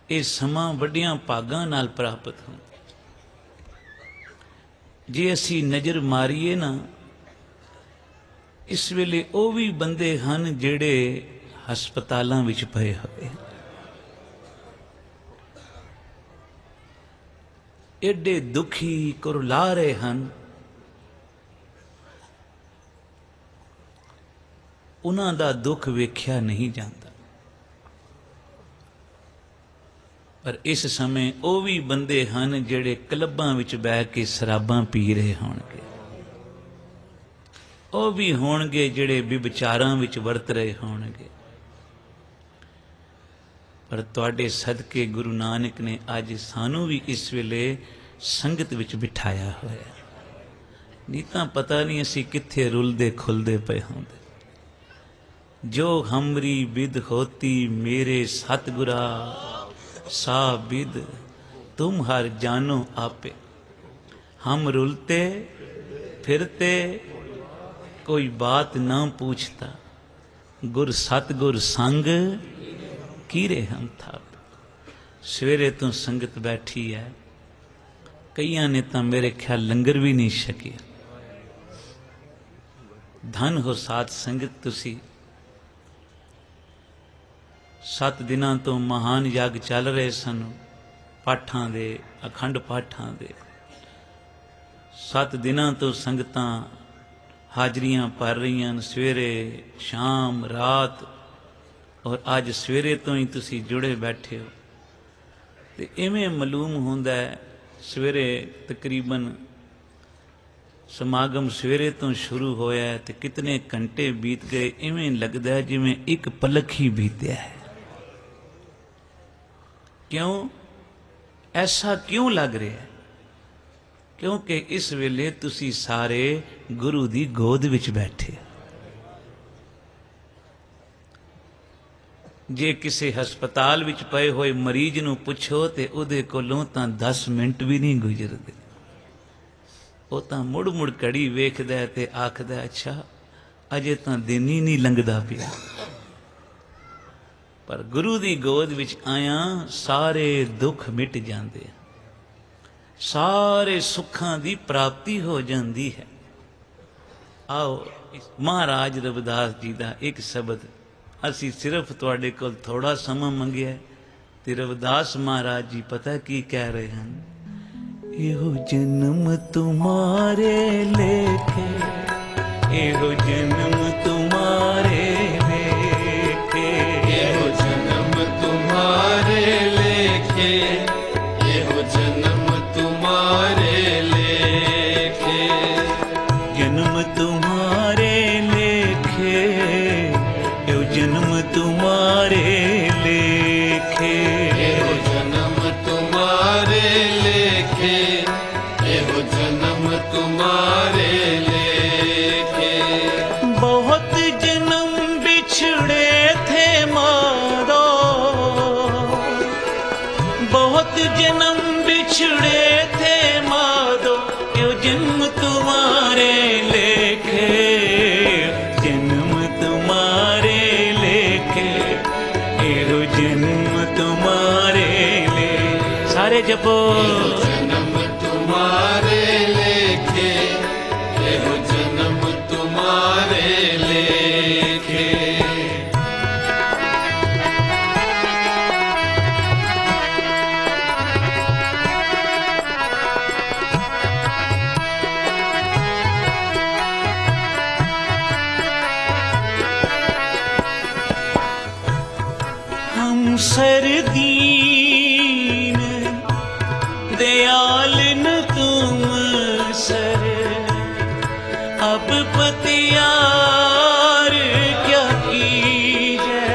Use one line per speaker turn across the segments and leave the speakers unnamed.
ये समा वड्डियां भागां नाल प्राप्त हो। जे असी नज़र मारीए ना, इस वेले वो भी बंदे हन जेड़े हस्पतालां विच पए होए, एडे दुखी कुरला रहे हन। उन्हां दा दुख वेख्या नहीं जाता। पर इस समय वो भी बंदे हन जेड़े क्लबां विच बह के शराबां पी रहे होणगे, वो भी होणगे जेड़े विचारां विच वरत रहे होणगे। पर तुहाडे सदके गुरु नानक ने अज सानू भी इस वेले संगत विच बिठाया होया। नहीं तां पता नहीं असी कित्थे रुलदे खुलदे पे होंदे। जो हमरी विद होती मेरे सतगुरा, सा विद तुम हर जानो आपे। हम रुलते फिरते कोई बात ना पूछता, गुर सतगुर संग कीरे हम था। सवेरे तो संगत बैठी है, कईयां ने तो मेरे ख्याल लंगर भी नहीं छकिया। धन हो साथ संगत तुसी। 7 दिनां तो महान यज्ञ चल रहे सन, पाठां दे, अखंड पाठां दे। 7 दिनां तो संगतां हाजरियां भर रही, सवेरे शाम रात। और अज सवेरे तो ही तुसी जुड़े बैठे हो। तो इवें मालूम होंदा है, सवेरे तकरीबन समागम सवेरे तो शुरू होया तो कितने घंटे बीत गए। इवें लगता है जिवें एक पलक ही बीत्या है। क्यों ऐसा क्यों लग रहा है? क्योंकि इस वेले तुसी सारे गुरु दी गोद विच बैठे। जे किसी हस्पताल विच पए हुए मरीज नूं पुछो तो उहदे कोलों तां 10 मिनट भी नहीं गुजरदे। वो तां मुड़ मुड़ घड़ी वेखदा ते आखदा, अच्छा अजे तां दिन ही नहीं लंघदा पिया। पर गुरु दी गोद विच आया सारे दुख मिट जाते, सारे सुखां दी प्राप्ति हो जाती है। आओ महाराज रविदास जी का एक शब्द असी सिर्फ तुहाडे कोल थोड़ा समा मंगिया ते रविदास महाराज जी पता की कह रहे हैं? एहो जन्म तुम्हारे लेखे, एहो जन्म तुम्हारे लेखे,
एहो जन्म तुम्हारे लेखे, एहो जन्म तुम्हारे लेखे,
जन्म तुम्हारे लेखे, एहो जन्म तुम्हारे लेखे,
एहो जन्म तुम्हारे लेखे, एहो जन्म तुम्हारे लेखे।
बहुत जन्म बिछड़े थे मारो, बहुत जन्म बिछड़े थे मारो, यो जन्म तुम्हारे लेखे, जन्म तुम्हारे लेखे, यो जन्म तुम्हारे ले। सारे जपो
जन्म तुम्हारे लेखे, एहो जन्म तुम्हारे लेखे।
हम सरदीन दयाल न तुम सर, अब पतियार क्या कीजे।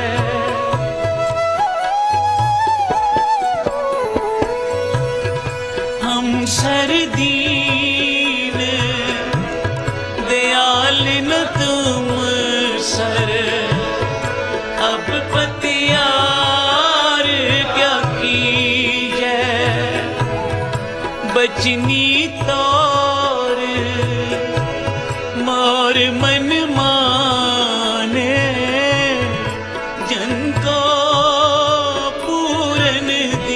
हम सरदीन दयाल न तुम सर, अब पतियार क्या कीजे। बचनी तौर मोर मन माने, जन को पूरन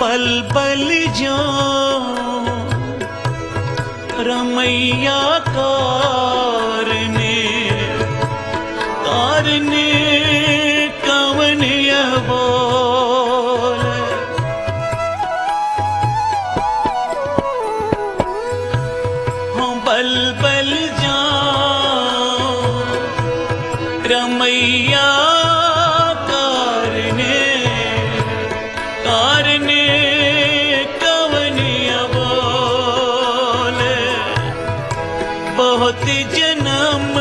बल बल जो रमैया कारने कवन बोल हों बल बल जो रमैया बहुत जन्म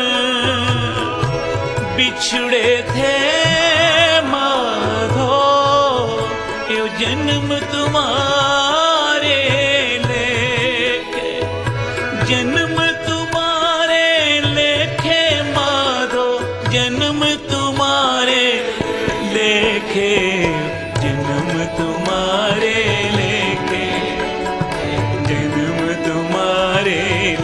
बिछड़े थे माधो यो जन्म तुम्हारे लेके जन्म तुम्हारे लेके माधो जन्म तुम्हारे लेके जन्म तुम्हारे लेके जन्म तुम्हारे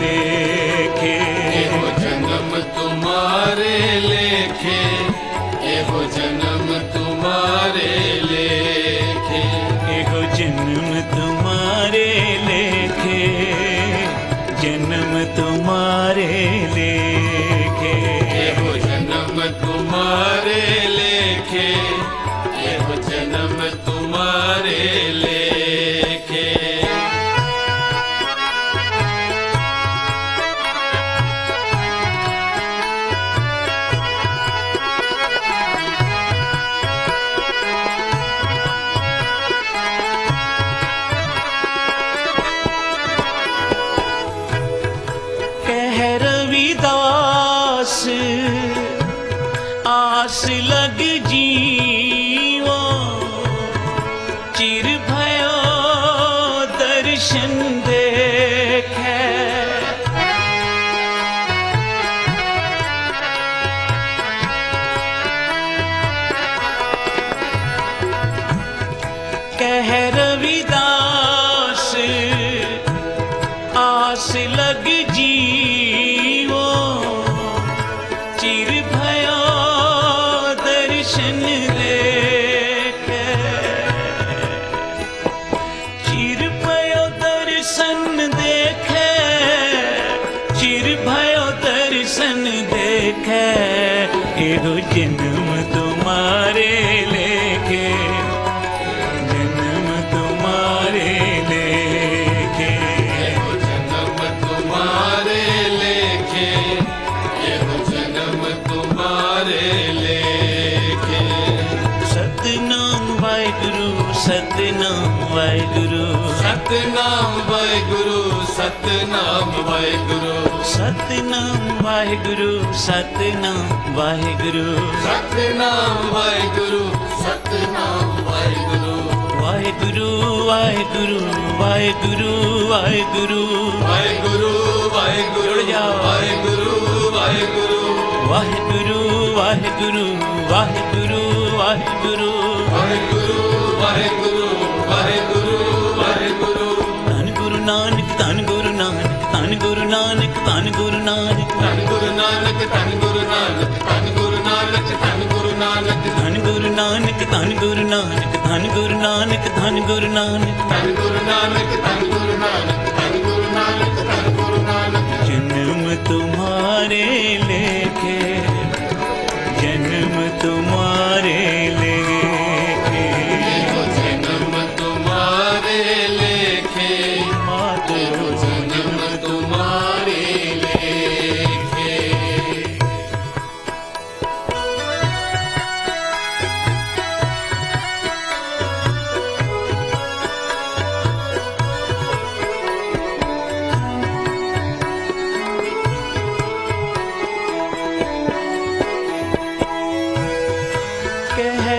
तुम्हारे लेखे एहो जन्म तुम्हारे लेखे
एहो जन्म तुम्हारे लेखे जन्म तुम्हारे लेखे
एहो जन्म तुम्हारे लेखे एहो जन्म तुम्हारे लेखे
आस लग जीवो चिर भयो दर्शन देखे कह रविदास आस लग जीवो चिर भयो दर्शन देखे चिर भयो दर्शन देखे चिर भयो दर्शन देखे एहो जन्म तुम्हारे लेके जन्म तुम्हारे लेके
एहो जन्म तुम्हारे लेखे एहो जन्म तुम्हारे लेखे
सतनाम वाहिगुरु सतनाम वाहिगुरु
सतनाम वाहिगुरु सतनाम वाहिगुरु
सतनाम वाहिगुरु सतनाम वाहिगुरु
सतनाम वाहिगुरु सतनाम वाहिगुरु
वाहिगुरु वाहिगुरु वाहिगुरु वाहिगुरु
वाहिगुरु वाहिगुरु वाहिगुरु वाहिगुरु
वाहिगुरु वाहिगुरु वाहिगुरु वाहिगुरु
वाहिगुरु वाहिगुरु वाहिगुरु वाहिगुरु
धन गुरु नानक धन गुरु नानक धन गुरु नानक धन गुरु नानक
धन गुरु नानक धन गुरु नानक धन गुरु नानक धन गुरु नानक
धन गुरु नानक धन गुरु नानक धन गुरु नानक धन गुरु नानक
धन गुरु नानक धन गुरु नानक धन गुरु नानक धन गुरु नानक
जन्म तुम्हारे लेके जन्म तुम्हारे लेके
एहो जन्म तुम्हारे लेखे एहो जन्म तुम्हारे लेखे
कह